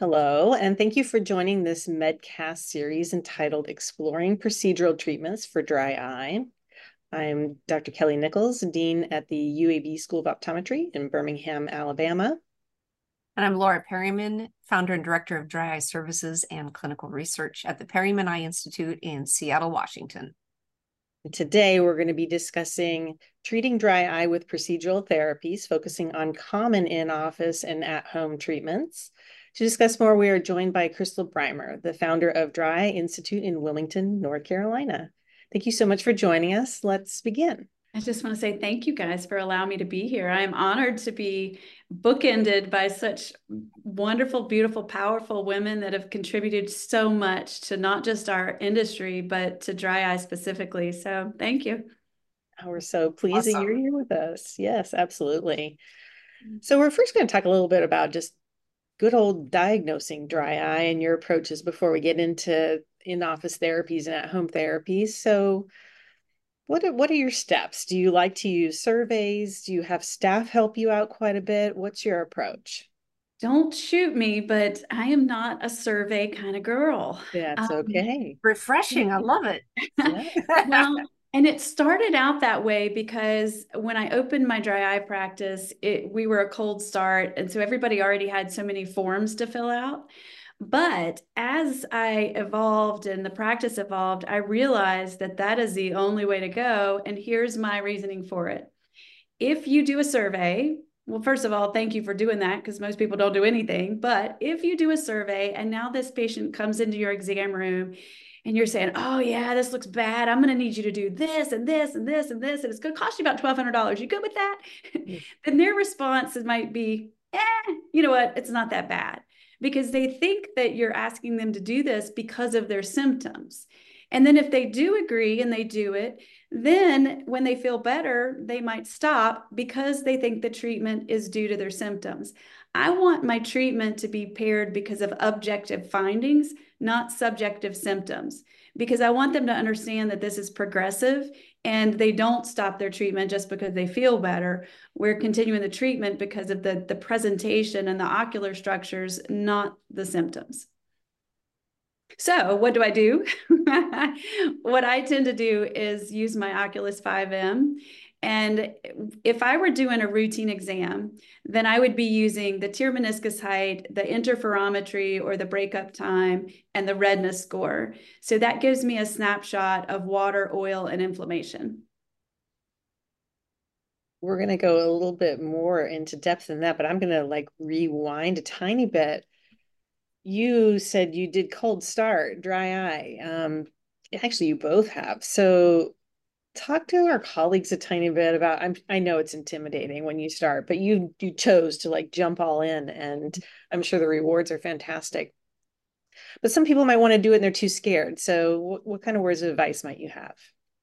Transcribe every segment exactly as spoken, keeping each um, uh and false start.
Hello, and thank you for joining this Medcast series entitled Exploring Procedural Treatments for Dry Eye. I'm Doctor Kelly Nichols, Dean at the U A B School of Optometry in Birmingham, Alabama. And I'm Laura Perryman, founder and director of Dry Eye Services and Clinical Research at the Perryman Eye Institute in Seattle, Washington. And today, we're going to be discussing treating dry eye with procedural therapies, focusing on common in-office and at-home treatments. To discuss more, we are joined by Crystal Breimer, the founder of Dry Eye Institute in Wilmington, North Carolina. Thank you so much for joining us. Let's begin. I just want to say thank you guys for allowing me to be here. I am honored to be bookended by such wonderful, beautiful, powerful women that have contributed so much to not just our industry, but to dry eye specifically. So thank you. Oh, we're so pleased Awesome. that you're here with us. Yes, absolutely. So we're first going to talk a little bit about just good old diagnosing dry eye and your approaches before we get into in-office therapies and at-home therapies. So what are, what are your steps? Do you like to use surveys? Do you have staff help you out quite a bit? What's your approach? Don't shoot me, but I am not a survey kind of girl. That's Um, okay. Refreshing. I love it. Yeah. Well, and it started out that way because when I opened my dry eye practice, it, we were a cold start. And so everybody already had so many forms to fill out. But as I evolved and the practice evolved, I realized that that is the only way to go. And here's my reasoning for it. If you do a survey, well, first of all, thank you for doing that because most people don't do anything. But if you do a survey and now this patient comes into your exam room and you're saying, oh, yeah, this looks bad. I'm going to need you to do this and this and this and this. And it's going to cost you about twelve hundred dollars. You good with that? Then their response might be, eh, you know what? It's not that bad, because they think that you're asking them to do this because of their symptoms. And then if they do agree and they do it, then when they feel better, they might stop because they think the treatment is due to their symptoms. I want my treatment to be paired because of objective findings, not subjective symptoms, because I want them to understand that this is progressive and they don't stop their treatment just because they feel better. We're continuing the treatment because of the, the presentation and the ocular structures, not the symptoms. So what do I do? What I tend to do is use my Oculus five M. And if I were doing a routine exam, then I would be using the tear meniscus height, the interferometry or the breakup time, and the redness score. So that gives me a snapshot of water, oil, and inflammation. We're going to go a little bit more into depth than that, but I'm going to like rewind a tiny bit. You said you did cold start, dry eye. Um, actually, you both have. So talk to our colleagues a tiny bit about, I'm, I know it's intimidating when you start, but you you chose to like jump all in, and I'm sure the rewards are fantastic. But some people might want to do it and they're too scared. So what, what kind of words of advice might you have?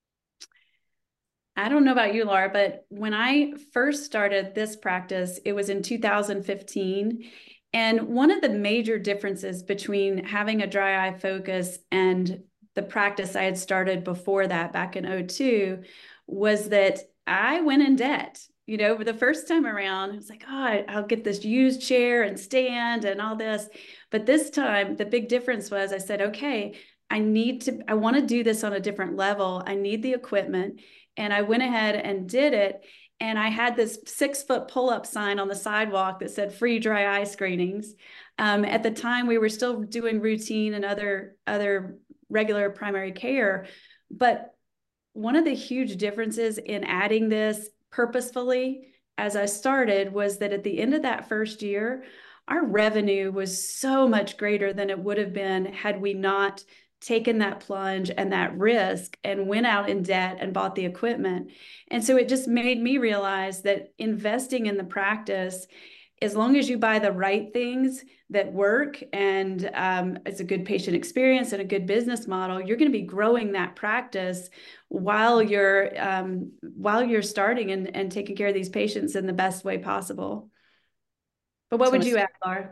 I don't know about you, Laura, but when I first started this practice, it was in two thousand fifteen. And one of the major differences between having a dry eye focus and the practice I had started before that back in oh two was that I went in debt. You know, the first time around, I was like, oh, I'll get this used chair and stand and all this. But this time, the big difference was I said, okay, I need to, I want to do this on a different level. I need the equipment. And I went ahead and did it. And I had this six foot pull-up sign on the sidewalk that said free dry eye screenings. Um, at the time, we were still doing routine and other, other regular primary care. But one of the huge differences in adding this purposefully as I started was that at the end of that first year, our revenue was so much greater than it would have been had we not taken that plunge and that risk and went out in debt and bought the equipment. And so it just made me realize that investing in the practice, as long as you buy the right things that work and um, it's a good patient experience and a good business model, you're going to be growing that practice while you're um, while you're starting and, and taking care of these patients in the best way possible. But what So would you add, Laura?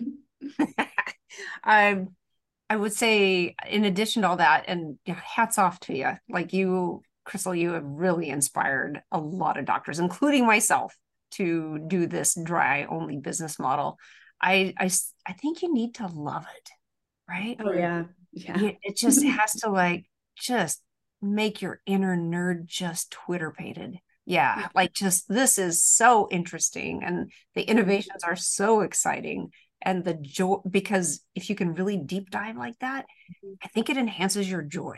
I I would say, in addition to all that, and you know, hats off to you. Like you, Crystal, you have really inspired a lot of doctors, including myself, to do this dry only business model. I, I, I think you need to love it, right? Oh yeah. Yeah. Yeah, it just has to like just make your inner nerd just Twitter pated. Yeah, like just this is so interesting and the innovations are so exciting and the joy because if you can really deep dive like that, I think it enhances your joy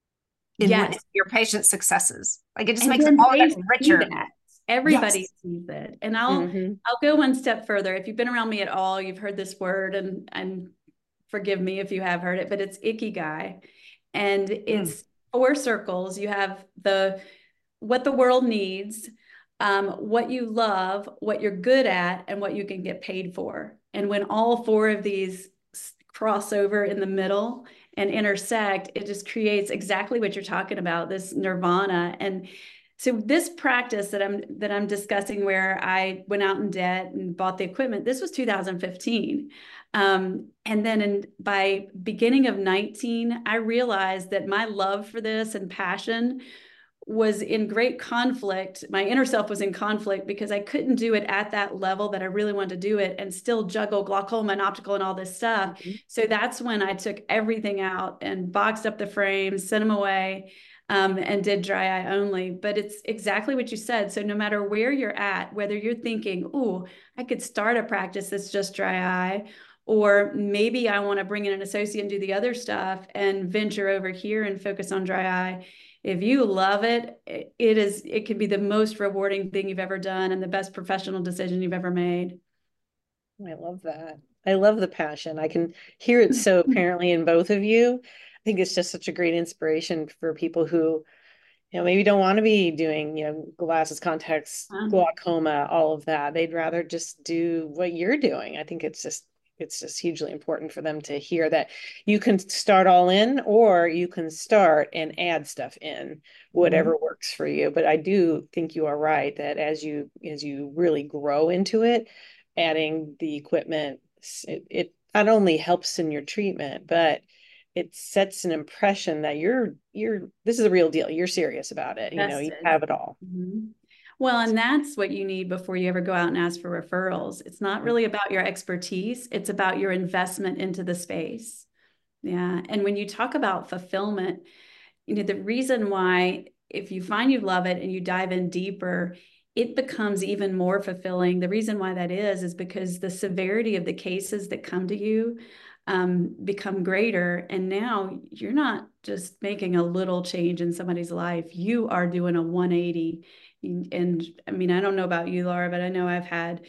in what Yes. your patient's successes. Like it just And makes it then all they that see richer. that. Everybody Yes. sees it. And I'll Mhm. I'll go one step further. If you've been around me at all, you've heard this word and and forgive me if you have heard it, but it's ikigai. And Mm. it's four circles. You have the what the world needs, um, what you love, what you're good at, and what you can get paid for. And when all four of these cross over in the middle and intersect, it just creates exactly what you're talking about, this nirvana. And so this practice that I'm that I'm discussing, where I went out in debt and bought the equipment, this was two thousand fifteen. Um, and then in, by beginning of nineteen, I realized that my love for this and passion was in great conflict. My inner self was in conflict because I couldn't do it at that level that I really wanted to do it and still juggle glaucoma and optical and all this stuff. Mm-hmm. So that's when I took everything out and boxed up the frames, sent them away, um, and did dry eye only. But it's exactly what you said. So no matter where you're at, whether you're thinking, oh, I could start a practice that's just dry eye, or maybe I want to bring in an associate and do the other stuff and venture over here and focus on dry eye. If you love it, it is, it can be the most rewarding thing you've ever done and the best professional decision you've ever made. I love that. I love the passion. I can hear it so apparently in both of you. I think it's just such a great inspiration for people who, you know, maybe don't want to be doing, you know, glasses, contacts, glaucoma, all of that. They'd rather just do what you're doing. I think it's just it's just hugely important for them to hear that you can start all in or you can start and add stuff in, whatever mm-hmm. works for you. But I do think you are right that as you as you really grow into it, adding the equipment, it, it not only helps in your treatment, but it sets an impression that you're you're this is a real deal. You're serious about it. You know, you have it all. Mm-hmm. Well, and that's what you need before you ever go out and ask for referrals. It's not really about your expertise. It's about your investment into the space. Yeah. And when you talk about fulfillment, you know, the reason why, if you find you love it and you dive in deeper, it becomes even more fulfilling. The reason why that is, is because the severity of the cases that come to you um, become greater. And now you're not just making a little change in somebody's life. You are doing a one eighty. And I mean, I don't know about you, Laura, but I know I've had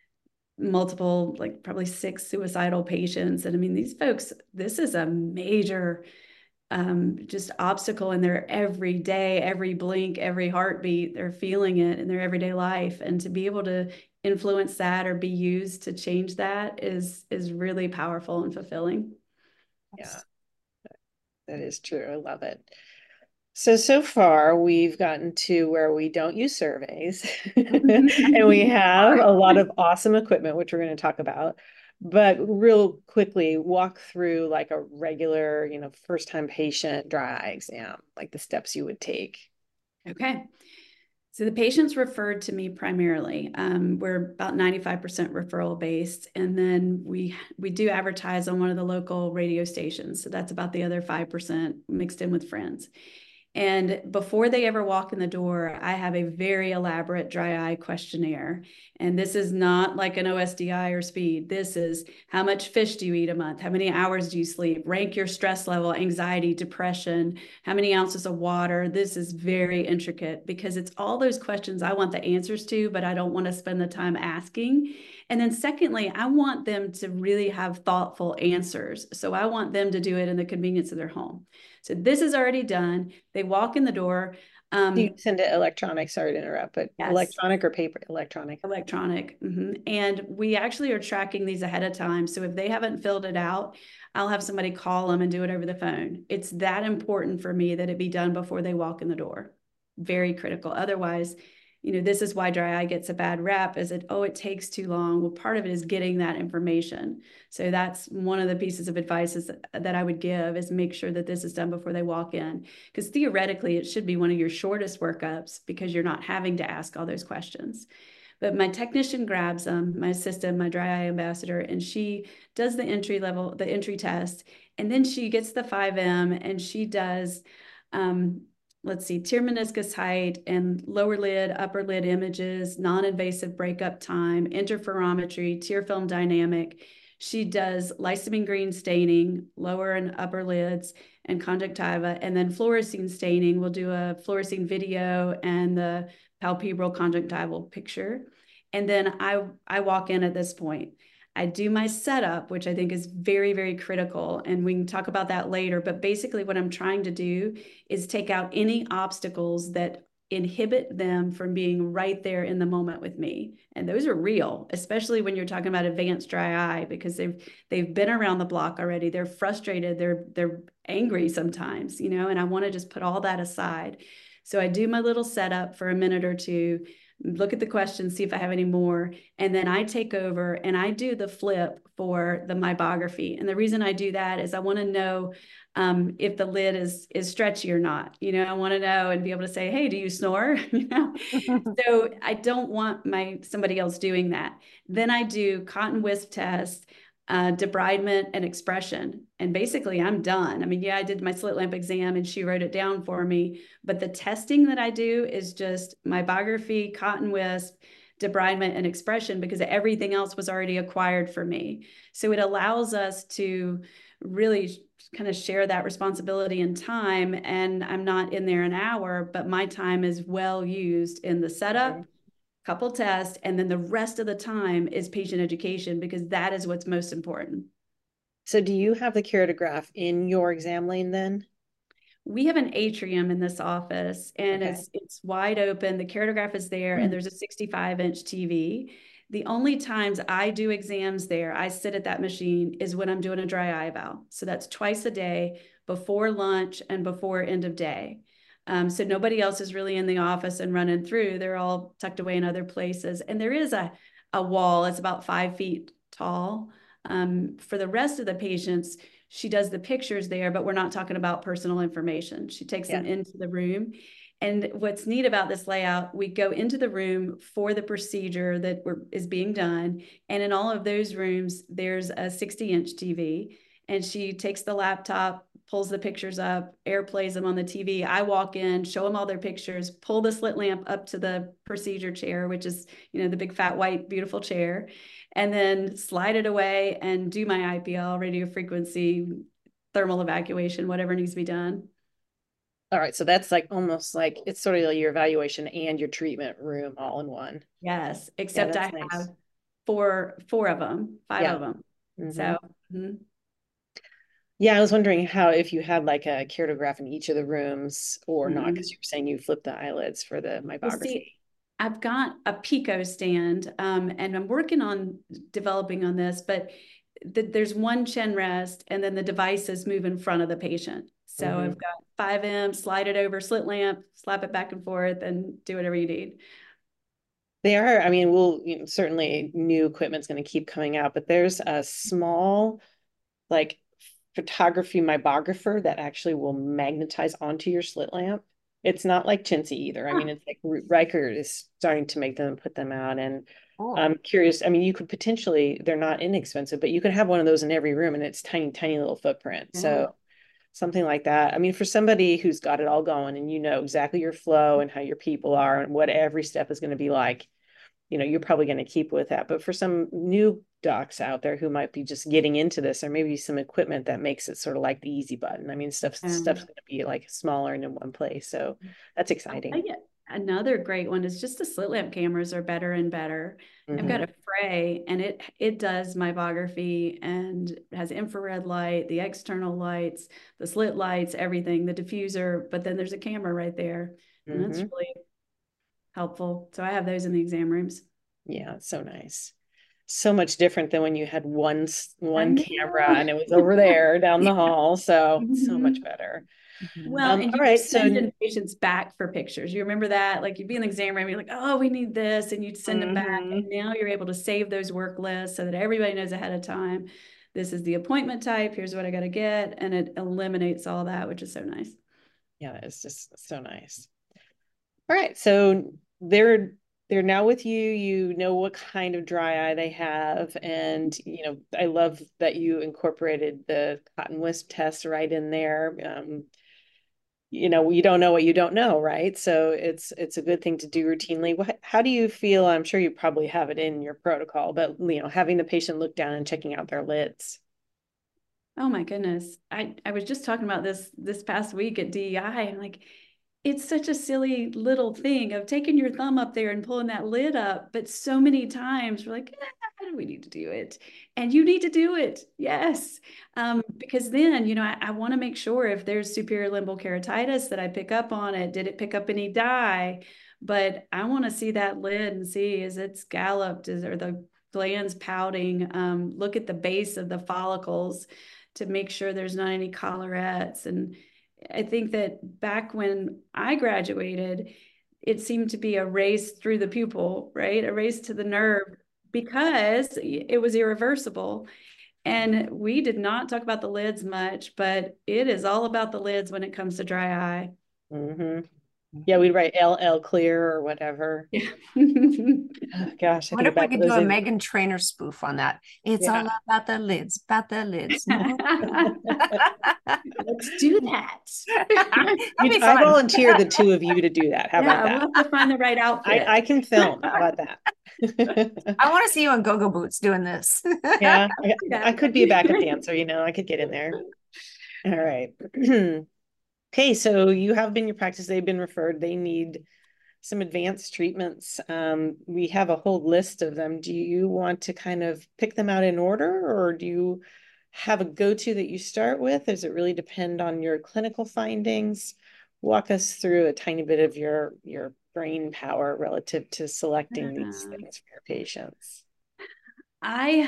multiple, like probably six suicidal patients. And I mean, these folks, this is a major um, just obstacle in their every day, every blink, every heartbeat. They're feeling it in their everyday life. And to be able to influence that or be used to change that is, is really powerful and fulfilling. Yeah, that is true. I love it. So, so far we've gotten to where we don't use surveys and we have a lot of awesome equipment, which we're going to talk about, but real quickly walk through like a regular, you know, first time patient dry eye exam, like the steps you would take. Okay. So the patients referred to me primarily. Um, we're about ninety-five percent referral based. And then we we do advertise on one of the local radio stations. So that's about the other five percent mixed in with friends. And before they ever walk in the door, I have a very elaborate dry eye questionnaire. And this is not like an O S D I or speed. This is how much fish do you eat a month? How many hours do you sleep? Rank your stress level, anxiety, depression, how many ounces of water? This is very intricate because it's all those questions I want the answers to, but I don't want to spend the time asking. And then secondly, I want them to really have thoughtful answers. So I want them to do it in the convenience of their home. So this is already done. They walk in the door. Um, Do you send it electronic? Sorry to interrupt, but yes. Electronic or paper? Electronic. Electronic. Mm-hmm. And we actually are tracking these ahead of time. So if they haven't filled it out, I'll have somebody call them and do it over the phone. It's that important for me that it be done before they walk in the door. Very critical. Otherwise, you know, this is why dry eye gets a bad rap, is it, oh, it takes too long. Well, part of it is getting that information. So that's one of the pieces of advice is, that I would give, is make sure that this is done before they walk in. Because theoretically, it should be one of your shortest workups because you're not having to ask all those questions. But my technician grabs them, my assistant, my dry eye ambassador, and she does the entry level, the entry test. And then she gets the five M and she does, um, let's see, tear meniscus height and lower lid, upper lid images, non-invasive breakup time, interferometry, tear film dynamic. She does lysine green staining, lower and upper lids, and conjunctiva, and then fluorescein staining. We'll do a fluorescein video and the palpebral conjunctival picture. And then I, I walk in at this point. I do my setup, which I think is very, very critical. And we can talk about that later. But basically what I'm trying to do is take out any obstacles that inhibit them from being right there in the moment with me. And those are real, especially when you're talking about advanced dry eye, because they've they've been around the block already. They're frustrated, they're they're angry sometimes, you know, and I want to just put all that aside. So I do my little setup for a minute or two, look at the questions, see if I have any more, and then I take over and I do the flip for the meibography. And the reason I do that is I want to know um, if the lid is is stretchy or not. You know, I want to know and be able to say, hey, do you snore? You know, so I don't want my somebody else doing that. Then I do cotton wisp test, uh, debridement and expression. And basically I'm done. I mean, yeah, I did my slit lamp exam and she wrote it down for me, but the testing that I do is just meibography, cotton wisp, debridement and expression, because everything else was already acquired for me. So it allows us to really kind of share that responsibility and time. And I'm not in there an hour, but my time is well used in the setup, couple tests, and then the rest of the time is patient education, because that is what's most important. So do you have the keratograph in your exam lane then? We have an atrium in this office and Okay. it's it's wide open. The keratograph is there and there's a sixty-five inch T V. The only times I do exams there, I sit at that machine, is when I'm doing a dry eye eval. So that's twice a day, before lunch and before end of day. Um, so nobody else is really in the office and running through. They're all tucked away in other places. And there is a, a wall, it's about five feet tall. Um, for the rest of the patients, she does the pictures there, but we're not talking about personal information. She takes yeah. them into the room. And what's neat about this layout, we go into the room for the procedure that we're, is being done. And in all of those rooms, there's a sixty inch T V. And she takes the laptop, pulls the pictures up, airplays them on the T V. I walk in, show them all their pictures, pull the slit lamp up to the procedure chair, which is, you know, the big fat white beautiful chair, and then slide it away and do my I P L, radio frequency, thermal evacuation, whatever needs to be done. All right, so that's like almost like it's sort of like your evaluation and your treatment room all in one. Yes, except yeah, I nice. have four four of them, five yeah. of them. Mm-hmm. So. Mm-hmm. Yeah, I was wondering how, if you had like a keratograph in each of the rooms or mm-hmm. not, because you were saying you flipped the eyelids for the meibography. Well, see, I've got a Pico stand um, and I'm working on developing on this, but th there's one chin rest and then the devices move in front of the patient. So mm-hmm. I've got five M, slide it over, slit lamp, slap it back and forth and do whatever you need. They are, I mean, we'll you know, certainly new equipment's going to keep coming out, but there's a small like photography meibographer that actually will magnetize onto your slit lamp. It's not like chintzy either. I mean, it's like Riker is starting to make them and put them out. And oh. I'm curious, I mean, you could potentially, they're not inexpensive, but you could have one of those in every room and it's tiny, tiny little footprint. Mm. So something like that. I mean, for somebody who's got it all going and you know exactly your flow and how your people are and what every step is going to be like, you know, you're probably going to keep with that. But for some new docs out there who might be just getting into this, or maybe some equipment that makes it sort of like the easy button. I mean, stuff um, stuff's going to be like smaller and in one place. So that's exciting. Another great one is just the slit lamp cameras are better and better. Mm-hmm. I've got a Frey and it it does meibography and has infrared light, the external lights, the slit lights, everything, the diffuser, but then there's a camera right there. And mm-hmm. that's really helpful. So I have those in the exam rooms. Yeah, it's so nice. So much different than when you had one one camera and it was over there down the hall. So mm-hmm. so much better. Well, um, and you all right, send so patients back for pictures. You remember that? Like you'd be in the exam room, you're like, oh, we need this, and you'd send mm-hmm. them back. And now you're able to save those work lists so that everybody knows ahead of time. This is the appointment type. Here's what I got to get, and it eliminates all that, which is so nice. Yeah, it's just so nice. All right, so there they're now with you. You know what kind of dry eye they have. And, you know, I love that you incorporated the cotton wisp test right in there. Um, you know, you don't know what you don't know, right? So it's it's a good thing to do routinely. What, how do you feel? I'm sure you probably have it in your protocol, but, you know, having the patient look down and checking out their lids. Oh my goodness. I, I was just talking about this this past week at D E I. I'm like, it's such a silly little thing of taking your thumb up there and pulling that lid up. But so many times we're like, eh, how do we need to do it? And you need to do it. Yes. Um, because then, you know, I, I want to make sure if there's superior limbal keratitis that I pick up on it. Did it pick up any dye? But I want to see that lid and see, is it scalloped? Is are the glands pouting? Um, look at the base of the follicles to make sure there's not any collarettes. And I think that back when I graduated, it seemed to be a race through the pupil, right? A race to the nerve because it was irreversible. And we did not talk about the lids much, but it is all about the lids when it comes to dry eye. Mm-hmm. Yeah, we'd write L L clear or whatever. Yeah. Oh, gosh, I What think if we about could those do a in- Meghan Trainor spoof on that? It's Yeah. all about the lids, about the lids. No? Let's do that. That'd be I fun. volunteer the two of you to do that. How Yeah, about that? we'll have to find the right outfit. I, I can film. How about that? I want to see you in go-go boots doing this. Yeah, I, I could be a backup dancer, you know, I could get in there. All right. Okay, so you have been your practice, they've been referred, they need some advanced treatments. Um, we have a whole list of them. Do you want to kind of pick them out in order, or do you have a go-to that you start with? Does it really depend on your clinical findings? Walk us through a tiny bit of your, your brain power relative to selecting these things for your patients. I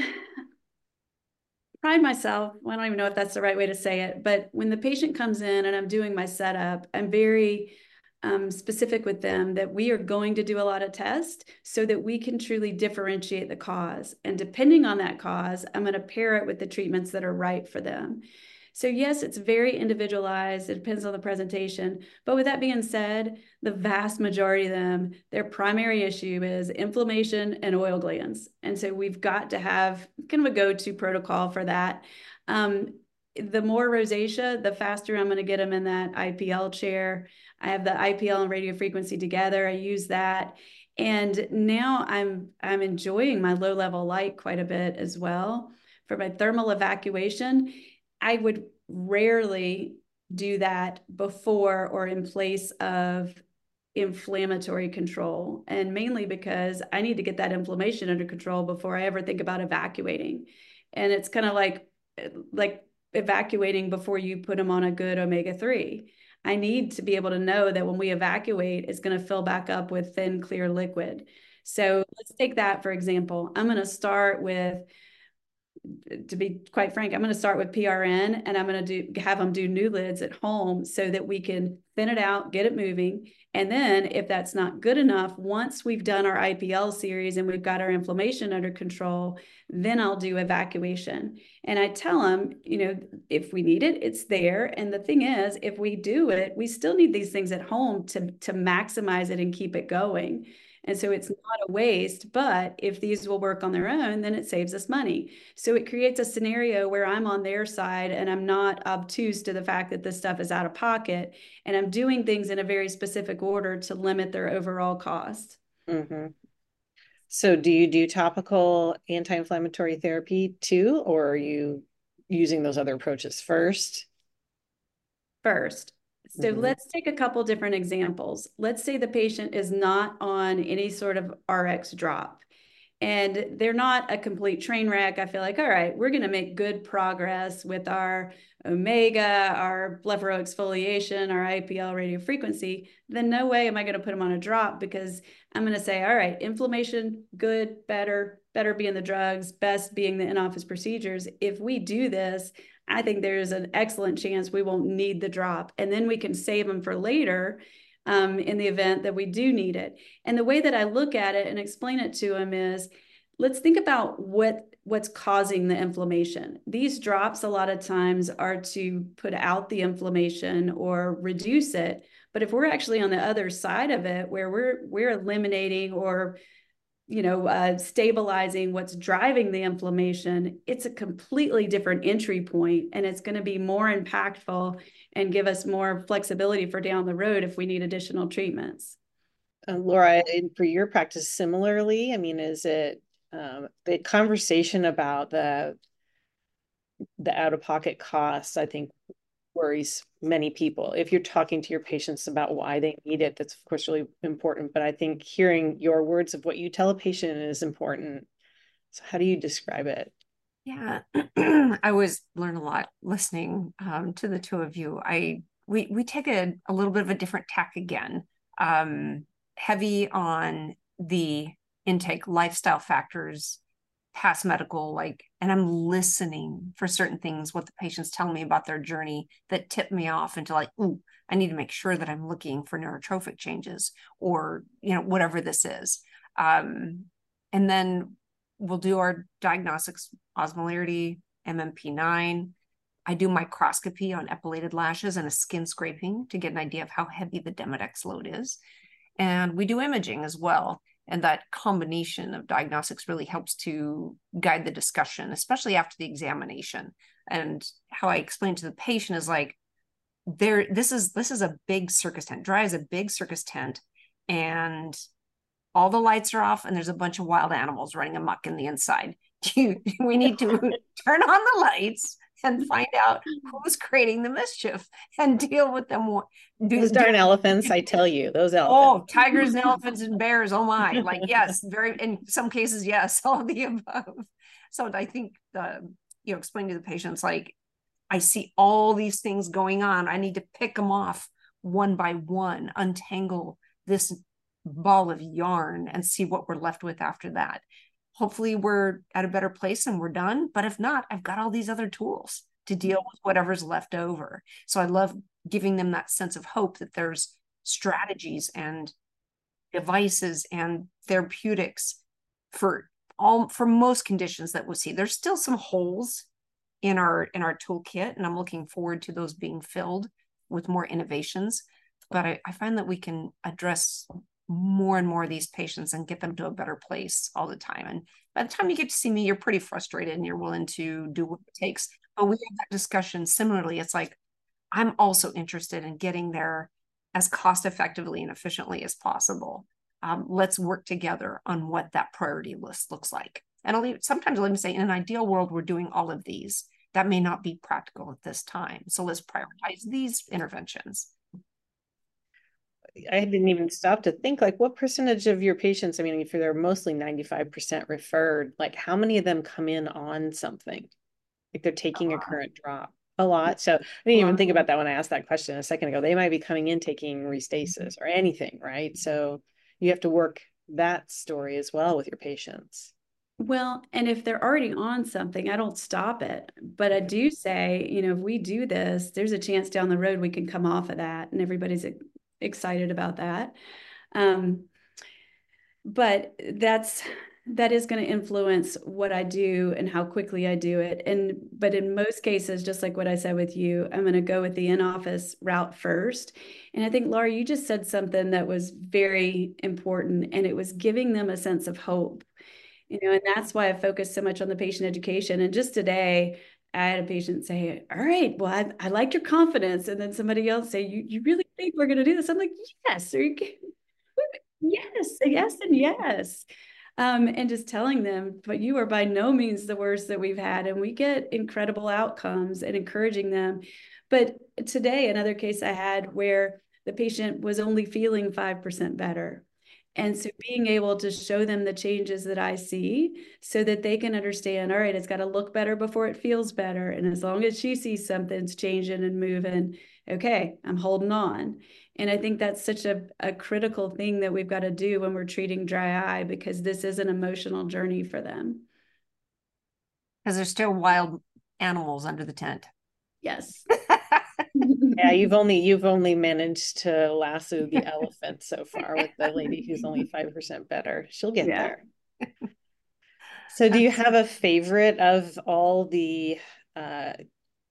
pride myself, I don't even know if that's the right way to say it, but when the patient comes in and I'm doing my setup, I'm very um, specific with them that we are going to do a lot of tests so that we can truly differentiate the cause. And depending on that cause, I'm going to pair it with the treatments that are right for them. So yes, it's very individualized. It depends on the presentation. But with that being said, the vast majority of them, their primary issue is inflammation and oil glands. And so we've got to have kind of a go-to protocol for that. Um, the more rosacea, the faster I'm going to get them in that I P L chair. I have the I P L and radio frequency together. I use that. And now I'm, I'm enjoying my low-level light quite a bit as well. For my thermal evacuation, I would rarely do that before or in place of inflammatory control. And mainly because I need to get that inflammation under control before I ever think about evacuating. And it's kind of like, like evacuating before you put them on a good omega three. I need to be able to know that when we evacuate, it's going to fill back up with thin, clear liquid. So let's take that, for example. I'm going to start with, to be quite frank, I'm going to start with P R N and I'm going to do have them do new lids at home so that we can thin it out, get it moving. And then if that's not good enough, once we've done our I P L series and we've got our inflammation under control, then I'll do evacuation. And I tell them, you know, if we need it, it's there. And the thing is, if we do it, we still need these things at home to, to maximize it and keep it going. And so it's not a waste, but if these will work on their own, then it saves us money. So it creates a scenario where I'm on their side and I'm not obtuse to the fact that this stuff is out of pocket, and I'm doing things in a very specific order to limit their overall cost. Mm-hmm. So do you do topical anti-inflammatory therapy too, or are you using those other approaches first? First. So mm-hmm. Let's take a couple different examples. Let's say the patient is not on any sort of R X drop and they're not a complete train wreck. I feel like, all right, we're going to make good progress with our omega, our blepharoexfoliation, our I P L radio frequency. Then no way am I going to put them on a drop, because I'm going to say, all right, inflammation, good, better, better being the drugs, best being the in-office procedures. If we do this, I think there's an excellent chance we won't need the drop. And then we can save them for later um, in the event that we do need it. And the way that I look at it and explain it to them is, let's think about what, what's causing the inflammation. These drops a lot of times are to put out the inflammation or reduce it. But if we're actually on the other side of it, where we're we're eliminating or you know, uh, stabilizing what's driving the inflammation, it's a completely different entry point, and it's going to be more impactful and give us more flexibility for down the road if we need additional treatments. Uh, Laura, for your practice, similarly, I mean, is it um, the conversation about the the out-of-pocket costs, I think, worries many people. If you're talking to your patients about why they need it, that's of course really important. But I think hearing your words of what you tell a patient is important. So how do you describe it? Yeah, I always learn a lot listening um, to the two of you. I we we take a, a little bit of a different tack again, um, heavy on the intake, lifestyle factors, past medical, like, and I'm listening for certain things, what the patients tell me about their journey that tip me off into like, ooh, I need to make sure that I'm looking for neurotrophic changes or, you know, whatever this is. Um, and then we'll do our diagnostics, osmolarity, M M P nine. I do microscopy on epilated lashes and a skin scraping to get an idea of how heavy the Demodex load is. And we do imaging as well. And that combination of diagnostics really helps to guide the discussion, especially after the examination. And how I explain to the patient is like, there, this is this is a big circus tent. Dry is a big circus tent, and all the lights are off, and there's a bunch of wild animals running amok in the inside. We need to turn on the lights and find out who's creating the mischief and deal with them. Do, those darn do, elephants, I tell you, those elephants. Oh, tigers and elephants and bears, oh my. Like, yes, very, in some cases, yes, all of the above. So I think, the, you know, explain to the patients, like, I see all these things going on. I need to pick them off one by one, untangle this ball of yarn and see what we're left with after that. Hopefully we're at a better place and we're done. But if not, I've got all these other tools to deal with whatever's left over. So I love giving them that sense of hope that there's strategies and devices and therapeutics for all, for most conditions that we'll see. There's still some holes in our in our toolkit, and I'm looking forward to those being filled with more innovations. But I, I find that we can address more and more of these patients and get them to a better place all the time. And by the time you get to see me, you're pretty frustrated and you're willing to do what it takes. But we have that discussion similarly. It's like, I'm also interested in getting there as cost effectively and efficiently as possible. Um, let's work together on what that priority list looks like. And I'll leave, sometimes I'll even say, in an ideal world, we're doing all of these. That may not be practical at this time. So let's prioritize these interventions. I didn't even stop to think, like, what percentage of your patients, I mean, if they're mostly ninety-five percent referred, like how many of them come in on something? Like they're taking a current drop? A lot. So I didn't even think about that when I asked that question a second ago. They might be coming in taking Restasis or anything, right? So you have to work that story as well with your patients. Well, and if they're already on something, I don't stop it. But I do say, you know, if we do this, there's a chance down the road we can come off of that, and everybody's excited about that. Um, but that's that is going to influence what I do and how quickly I do it. And but in most cases, just like what I said with you, I'm going to go with the in-office route first. And I think, Laura, you just said something that was very important, and it was giving them a sense of hope. You know, and that's why I focus so much on the patient education. And just today, I had a patient say, all right, well, I, I liked your confidence. And then somebody else say, you, you really think we're going to do this? I'm like, yes, are you kidding? Yes, yes, and yes. Um, and just telling them, but you are by no means the worst that we've had. And we get incredible outcomes and encouraging them. But today, another case I had where the patient was only feeling five percent better. And so being able to show them the changes that I see so that they can understand, all right, it's got to look better before it feels better. And as long as she sees something's changing and moving, okay, I'm holding on. And I think that's such a, a critical thing that we've got to do when we're treating dry eye, because this is an emotional journey for them. Because there's still wild animals under the tent. Yes. Yeah, you've only you've only managed to lasso the elephant so far with the lady who's only five percent better. She'll get yeah. there. So do you have a favorite of all the uh,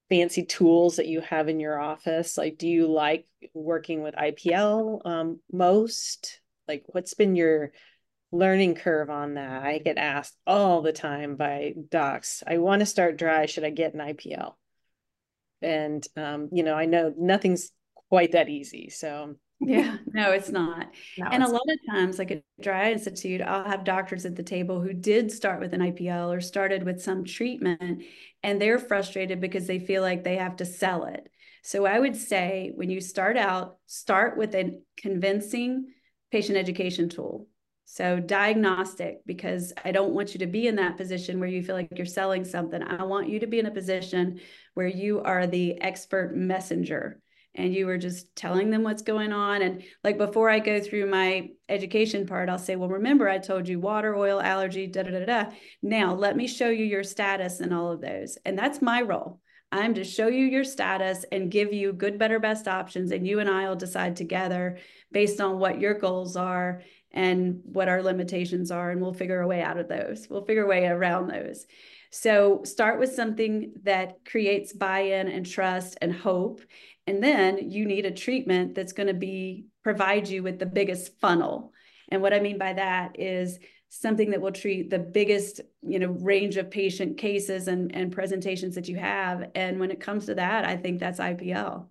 fancy tools that you have in your office? Like, do you like working with I P L um, most? Like, what's been your learning curve on that? I get asked all the time by docs, I want to start dry. Should I get an I P L? And, um, you know, I know nothing's quite that easy. So yeah, no, it's not. No, And a it's lot of times, like at Dry Eye Institute, I'll have doctors at the table who did start with an I P L or started with some treatment, and they're frustrated because they feel like they have to sell it. So I would say when you start out, start with a convincing patient education tool. So diagnostic, because I don't want you to be in that position where you feel like you're selling something. I want you to be in a position where you are the expert messenger and you were just telling them what's going on. And like before I go through my education part, I'll say, well, remember I told you water, oil, allergy, da, da, da, da. Now let me show you your status and all of those. And that's my role. I'm to show you your status and give you good, better, best options. And you and I will decide together based on what your goals are and what our limitations are. And we'll figure a way out of those. We'll figure a way around those. So start with something that creates buy-in and trust and hope. And then you need a treatment that's going to be provide you with the biggest funnel. And what I mean by that is something that will treat the biggest, you know, range of patient cases and, and presentations that you have. And when it comes to that, I think that's I P L.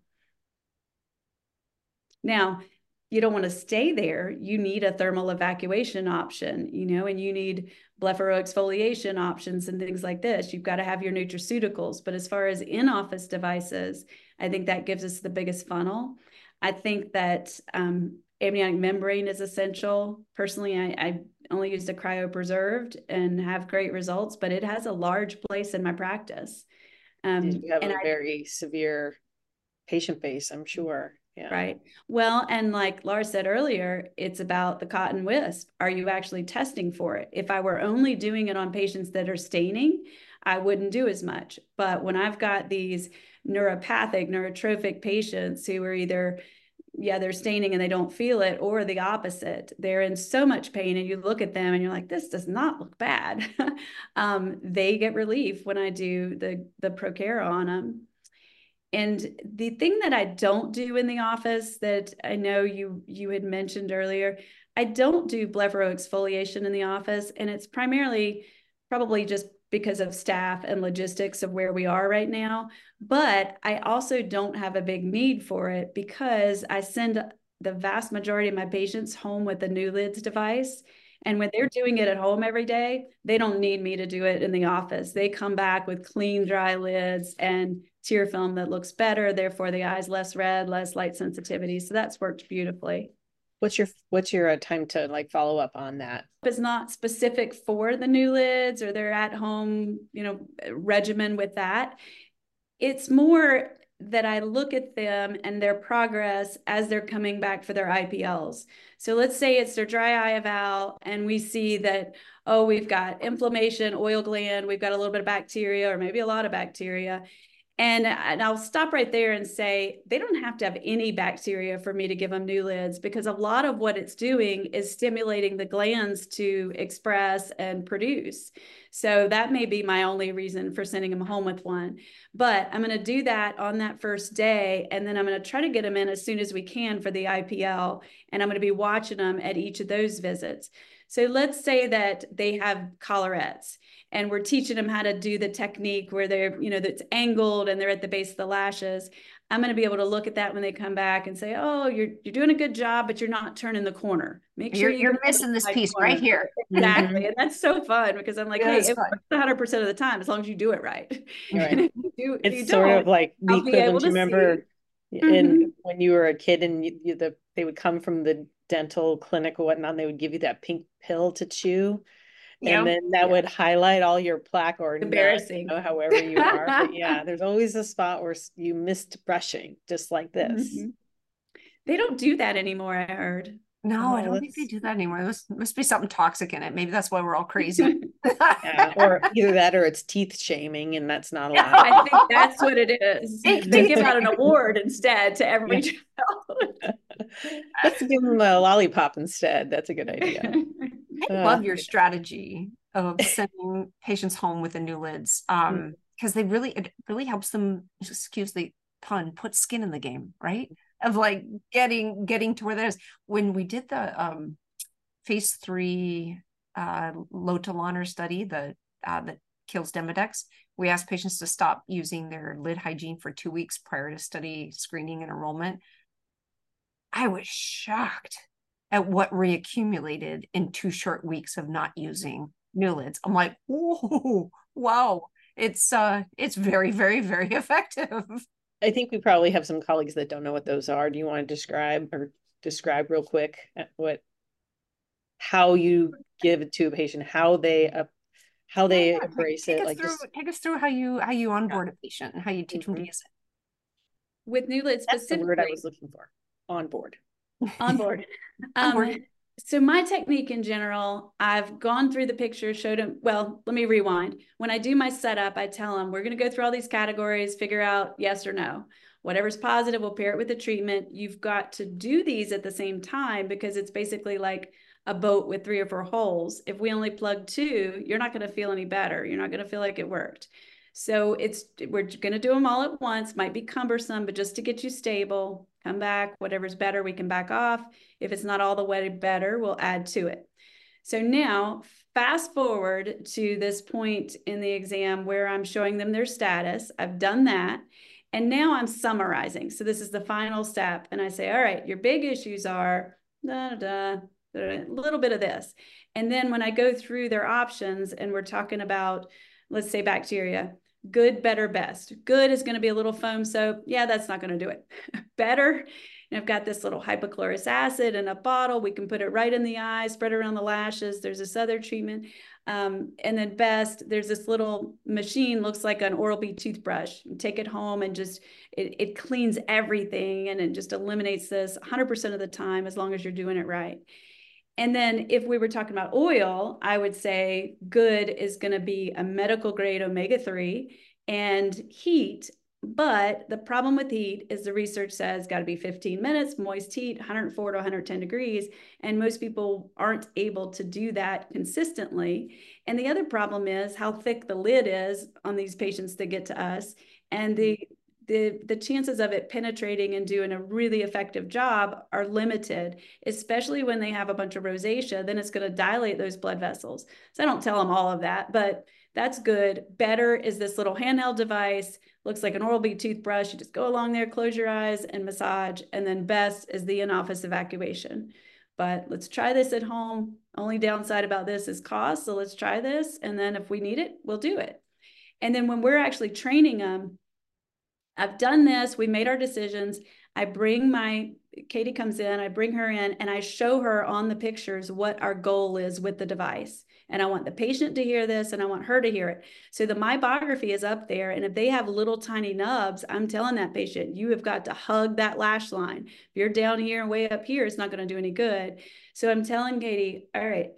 Now, you don't want to stay there. You need a thermal evacuation option, you know, and you need blepharoexfoliation options and things like this. You've got to have your nutraceuticals. But as far as in-office devices, I think that gives us the biggest funnel. I think that um, amniotic membrane is essential. Personally, I, I only used a cryopreserved and have great results, but it has a large place in my practice. Um, you have and a I, very severe patient base, I'm sure. Yeah. Right. Well, and like Laura said earlier, it's about the cotton wisp. Are you actually testing for it? If I were only doing it on patients that are staining, I wouldn't do as much. But when I've got these neuropathic, neurotrophic patients who are either, yeah, they're staining and they don't feel it, or the opposite, they're in so much pain and you look at them and you're like, this does not look bad. um, they get relief when I do the, the Procare on them. And the thing that I don't do in the office that I know you you had mentioned earlier, I don't do blepharoexfoliation in the office. And it's primarily probably just because of staff and logistics of where we are right now. But I also don't have a big need for it because I send the vast majority of my patients home with the NuLids device. And when they're doing it at home every day, they don't need me to do it in the office. They come back with clean, dry lids and tear film that looks better. Therefore, the eye's less red, less light sensitivity. So that's worked beautifully. What's your what's your uh, time to like follow up on that? It's not specific for the NuLids or their at home, you know, regimen with that. It's more that I look at them and their progress as they're coming back for their I P Ls. So let's say it's their dry eye eval and we see that, oh, we've got inflammation, oil gland, we've got a little bit of bacteria or maybe a lot of bacteria. And, and I'll stop right there and say, they don't have to have any bacteria for me to give them NuLids, because a lot of what it's doing is stimulating the glands to express and produce. So that may be my only reason for sending them home with one. But I'm going to do that on that first day. And then I'm going to try to get them in as soon as we can for the I P L. And I'm going to be watching them at each of those visits. So let's say that they have collarettes and we're teaching them how to do the technique where they're, you know, that's angled and they're at the base of the lashes. I'm going to be able to look at that when they come back and say, oh, you're you're doing a good job, but you're not turning the corner. Make sure you're, you you're missing this piece corner. Right here. Exactly. Mm-hmm. And that's so fun because I'm like, yeah, hey, it works one hundred percent of the time as long as you do it right. Right. And if you do, if it's you sort of like the equivalent. You remember in mm-hmm. when you were a kid and you, you, the, they would come from the dental clinic or whatnot, and they would give you that pink pill to chew. Yep. And then that yep. would highlight all your plaque or embarrassing, not, you know, however you are. But yeah, there's always a spot where you missed brushing, just like this. Mm-hmm. They don't do that anymore, I heard. No, oh, I don't let's... think they do that anymore. There must, must be something toxic in it. Maybe that's why we're all crazy. Yeah, or either that or it's teeth shaming, and that's not allowed. I think that's what it is. They give out an award instead to every child. Let's give them a lollipop instead. That's a good idea. I love uh, your strategy of sending patients home with the NuLids. Um, because they really, it really helps them, excuse the pun, put skin in the game, right? Of like getting getting to where there's when we did the um phase three uh lotilaner study, the uh that kills Demodex, we asked patients to stop using their lid hygiene for two weeks prior to study screening and enrollment. I was shocked at what reaccumulated in two short weeks of not using new lids. I'm like, whoa, wow. It's uh it's very, very, very effective. I think we probably have some colleagues that don't know what those are. Do you want to describe or describe real quick what how you give it to a patient, how they uh, how they yeah, embrace take, take it? us Like through just take us through how you how you onboard a patient and how you teach them to Mhm. use With new lids That's the word I specifically. was looking for. On board. it. On board. On Um, board. so my technique in general, I've gone through the pictures, showed them, well, let me rewind. When I do my setup, I tell them, we're going to go through all these categories, figure out yes or no. Whatever's positive, we'll pair it with the treatment. You've got to do these at the same time because it's basically like a boat with three or four holes. If we only plug two, you're not going to feel any better. You're not going to feel like it worked. So it's we're going to do them all at once. Might be cumbersome, but just to get you stable, come back. Whatever's better, we can back off. If it's not all the way better, we'll add to it. So now fast forward to this point in the exam where I'm showing them their status. I've done that. And now I'm summarizing. So this is the final step. And I say, all right, your big issues are da, da, da, a little bit of this. And then when I go through their options and we're talking about, let's say bacteria, good, better, best. Good is going to be a little foam soap. Yeah, that's not going to do it. Better, and I've got this little hypochlorous acid in a bottle. We can put it right in the eye, spread it around the lashes. There's this other treatment. Um, and then best, there's this little machine, looks like an Oral-B toothbrush. You take it home and just, it, it cleans everything and it just eliminates this one hundred percent of the time as long as you're doing it right. And then if we were talking about oil, I would say good is going to be a medical grade omega three and heat. But the problem with heat is the research says got to be fifteen minutes, moist heat, one hundred four to one hundred ten degrees. And most people aren't able to do that consistently. And the other problem is how thick the lid is on these patients that get to us. And the the the chances of it penetrating and doing a really effective job are limited, especially when they have a bunch of rosacea. Then it's going to dilate those blood vessels. So I don't tell them all of that, but that's good. Better is this little handheld device, looks like an Oral-B toothbrush. You just go along there, close your eyes and massage. And then best is the in-office evacuation. But let's try this at home. Only downside about this is cost. So let's try this. And then if we need it, we'll do it. And then when we're actually training them, I've done this, we made our decisions. I bring my, Katie comes in, I bring her in and I show her on the pictures what our goal is with the device. And I want the patient to hear this and I want her to hear it. So the my biography is up there. And if they have little tiny nubs, I'm telling that patient, you have got to hug that lash line. If you're down here and way up here, it's not going to do any good. So I'm telling Katie, all right,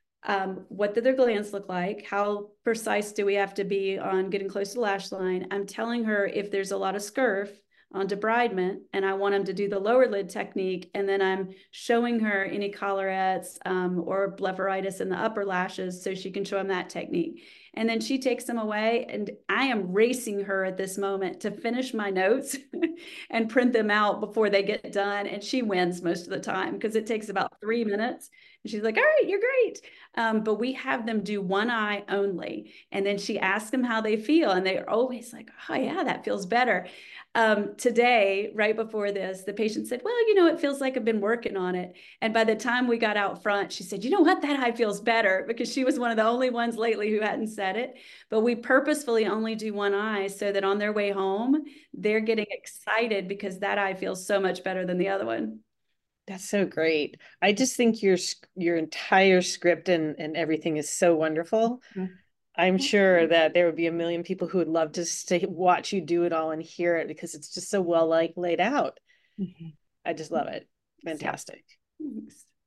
Um, what do their glands look like? How precise do we have to be on getting close to the lash line? I'm telling her if there's a lot of scurf on debridement and I want them to do the lower lid technique. And then I'm showing her any collarettes um, or blepharitis in the upper lashes so she can show them that technique. And then she takes them away and I am racing her at this moment to finish my notes and print them out before they get done. And she wins most of the time because it takes about three minutes. And she's like, all right, you're great. Um, but we have them do one eye only. And then she asks them how they feel. And they're always like, oh yeah, that feels better. Um, today, right before this, the patient said, well, you know, it feels like I've been working on it. And by the time we got out front, she said, you know what, that eye feels better, because she was one of the only ones lately who hadn't said it. But we purposefully only do one eye so that on their way home, they're getting excited because that eye feels so much better than the other one. That's so great. I just think your your entire script and, and everything is so wonderful. Mm-hmm. I'm sure that there would be a million people who would love to stay, watch you do it all and hear it because it's just so well like laid out. Mm-hmm. I just love it. Fantastic. Yep.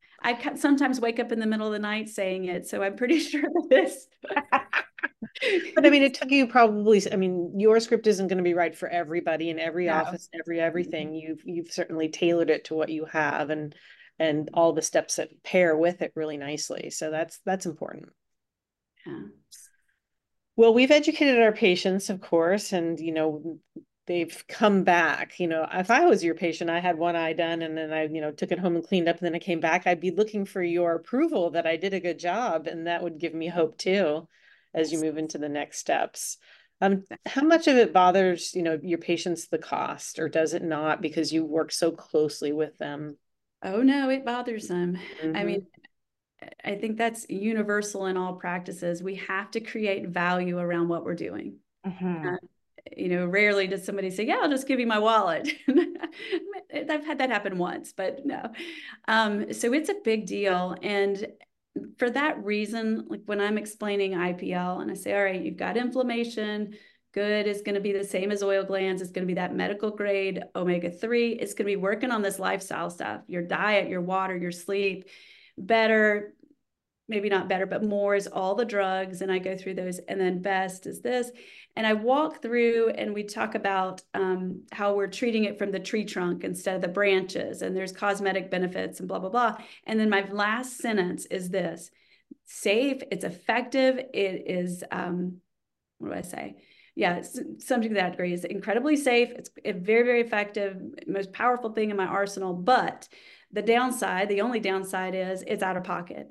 I sometimes wake up in the middle of the night saying it, so I'm pretty sure that this. But I mean, it took you probably, I mean, your script isn't going to be right for everybody in every No. office, every everything. You've you've certainly tailored it to what you have and and all the steps that pair with it really nicely. So that's that's important. Yeah. Well, we've educated our patients, of course, and you know, they've come back. You know, if I was your patient, I had one eye done and then I, you know, took it home and cleaned up and then I came back, I'd be looking for your approval that I did a good job. And that would give me hope too, as you move into the next steps. Um, how much of it bothers, you know, your patients, the cost, or does it not because you work so closely with them? Oh no, it bothers them. I Mm-hmm. mean, I think that's universal in all practices. We have to create value around what we're doing. Mm-hmm. Uh, you know, rarely does somebody say, yeah, I'll just give you my wallet. I've had that happen once, but no. Um, so it's a big deal. And for that reason, like when I'm explaining I P L and I say, all right, you've got inflammation, good is going to be the same as oil glands. It's going to be that medical grade omega three. It's going to be working on this lifestyle stuff, your diet, your water, your sleep, better, maybe not better, but more is all the drugs. And I go through those. And then best is this. And I walk through and we talk about um, how we're treating it from the tree trunk instead of the branches. And there's cosmetic benefits and blah, blah, blah. And then my last sentence is this: safe, it's effective, it is, um, what do I say? Yeah, it's something to that degree. It's incredibly safe. It's very, very effective, most powerful thing in my arsenal. But the downside, the only downside is it's out of pocket.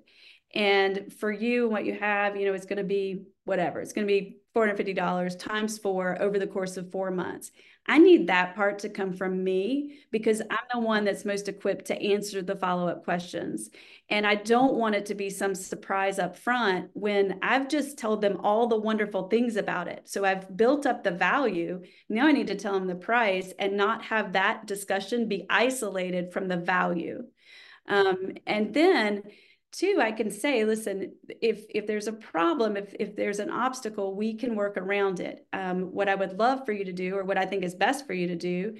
And for you, what you have, you know, it's going to be whatever. It's going to be four hundred fifty dollars times four over the course of four months. I need that part to come from me because I'm the one that's most equipped to answer the follow-up questions. And I don't want it to be some surprise up front when I've just told them all the wonderful things about it. So I've built up the value. Now I need to tell them the price and not have that discussion be isolated from the value. Um, and then two, I can say, listen, if if there's a problem, if if there's an obstacle, we can work around it. Um, what I would love for you to do, or what I think is best for you to do,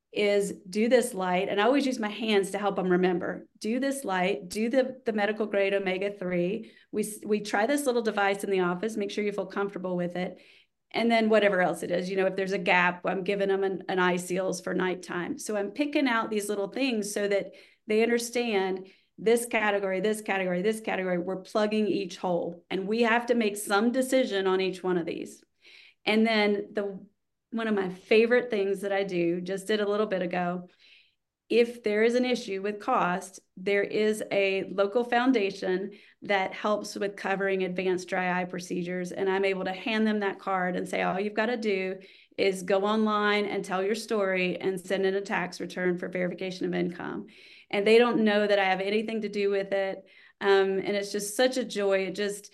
is do this light. And I always use my hands to help them remember. Do this light, do the, the medical grade omega three. We, we try this little device in the office, make sure you feel comfortable with it. And then whatever else it is, you know, if there's a gap, I'm giving them an, an eye seals for nighttime. So I'm picking out these little things so that they understand this category, this category, this category, we're plugging each hole. And we have to make some decision on each one of these. And then the one of my favorite things that I do, just did a little bit ago, if there is an issue with cost, there is a local foundation that helps with covering advanced dry eye procedures. And I'm able to hand them that card and say, all you've got to do is go online and tell your story and send in a tax return for verification of income. And they don't know that I have anything to do with it. Um, and it's just such a joy. It just,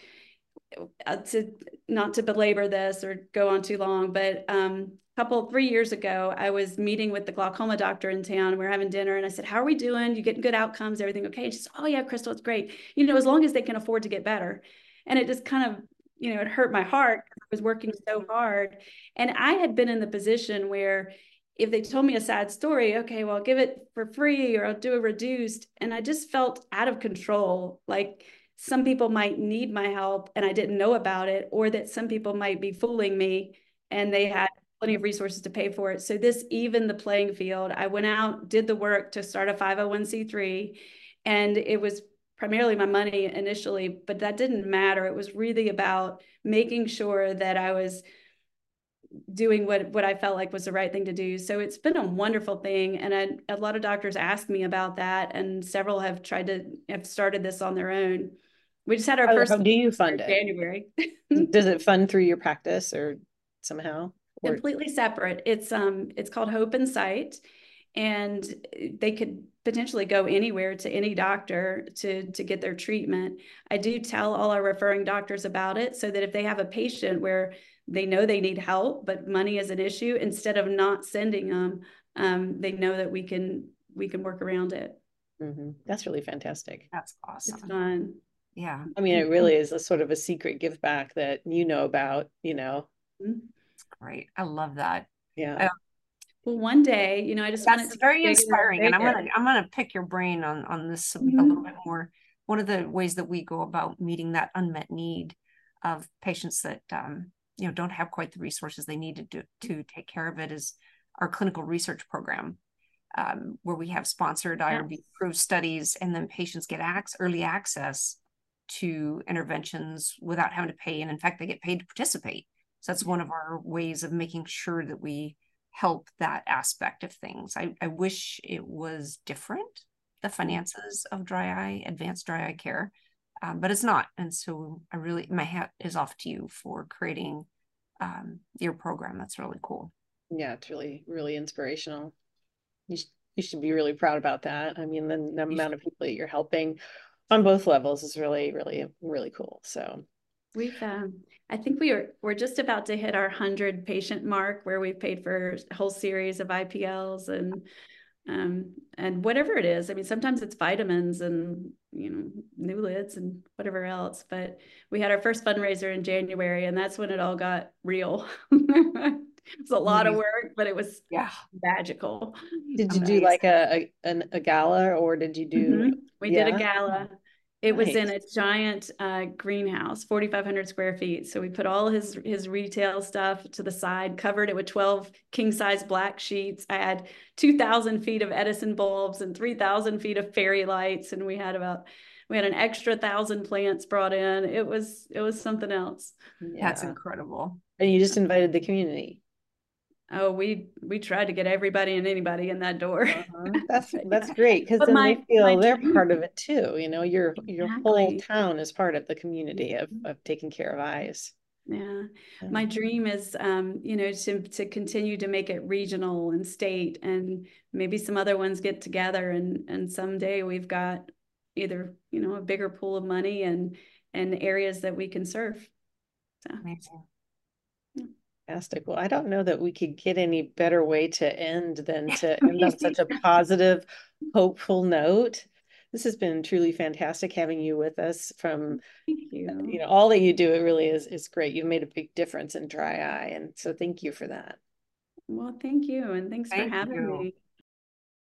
uh, to not to belabor this or go on too long, but um, a couple, three years ago, I was meeting with the glaucoma doctor in town. We were having dinner and I said, how are we doing? You getting good outcomes? Everything okay? And she said, oh yeah, Crystal, it's great. You know, as long as they can afford to get better. And it just kind of, you know, it hurt my heart. I was working so hard. And I had been in the position where if they told me a sad story, okay, well, I'll give it for free or I'll do a reduced. And I just felt out of control. Like some people might need my help and I didn't know about it, or that some people might be fooling me and they had plenty of resources to pay for it. So this evened the playing field. I went out, did the work to start a five oh one c three, and it was primarily my money initially, but that didn't matter. It was really about making sure that I was doing what, what I felt like was the right thing to do. So it's been a wonderful thing. And I, a lot of doctors ask me about that. And several have tried to have started this on their own. We just had our How, first how do you fund in it? January. Does it fund through your practice or somehow? Or... Completely separate. It's um it's called Hope and Sight. And they could potentially go anywhere to any doctor to, to get their treatment. I do tell all our referring doctors about it so that if they have a patient where they know they need help, but money is an issue, instead of not sending them, um, they know that we can we can work around it. Mm-hmm. That's really fantastic. That's awesome. It's fun. Yeah. I mean, it really is a sort of a secret give back that you know about, you know. It's great. I love that. Yeah. Um, well, one day, you know, I just wanted That's to very inspiring, and I'm gonna I'm gonna pick your brain on on this mm-hmm. a little bit more. One of the ways that we go about meeting that unmet need of patients that um, you know don't have quite the resources they need to do, to take care of it is our clinical research program, um, where we have sponsored I R B approved studies, and then patients get ac- early access to interventions without having to pay. And in fact, they get paid to participate. So that's one of our ways of making sure that we help that aspect of things. I, I wish it was different, the finances of dry eye, advanced dry eye care, um, but it's not. And so I really, my hat is off to you for creating um, your program. That's really cool. Yeah, it's really, really inspirational. You should, you should be really proud about that. I mean, the, the amount of people that you're helping on both levels is really, really, really cool. So we've, um, I think we are, we're just about to hit our hundred patient mark where we've paid for a whole series of I P Ls and, um, and whatever it is. I mean, sometimes it's vitamins and, you know, new lids and whatever else, but we had our first fundraiser in January, and that's when it all got real. It was a lot of work, but it was yeah magical. Did you Amazing. do like a, a, a gala, or did you do? Mm-hmm. We yeah. did a gala. It nice. was in a giant uh, greenhouse, forty-five hundred square feet. So we put all his, his retail stuff to the side, covered it with twelve king size black sheets. I had two thousand feet of Edison bulbs and three thousand feet of fairy lights. And we had about, we had an extra thousand plants brought in. It was, it was something else. Yeah. That's incredible. And you just invited the community. Oh, we we tried to get everybody and anybody in that door. Uh-huh. That's that's great, because then my, they feel they're dream. part of it too. You know, your your exactly. whole town is part of the community of of taking care of eyes. Yeah. yeah. My dream is, um, you know, to to continue to make it regional and state, and maybe some other ones get together, and and someday we've got either, you know, a bigger pool of money and and areas that we can serve. So. Amazing. Fantastic. Well, I don't know that we could get any better way to end than to end on such a positive, hopeful note. This has been truly fantastic having you with us. From thank you. You know, all that you do, it really is is great. You've made a big difference in dry eye, and so thank you for that. Well, thank you, and thanks thank for having you. me.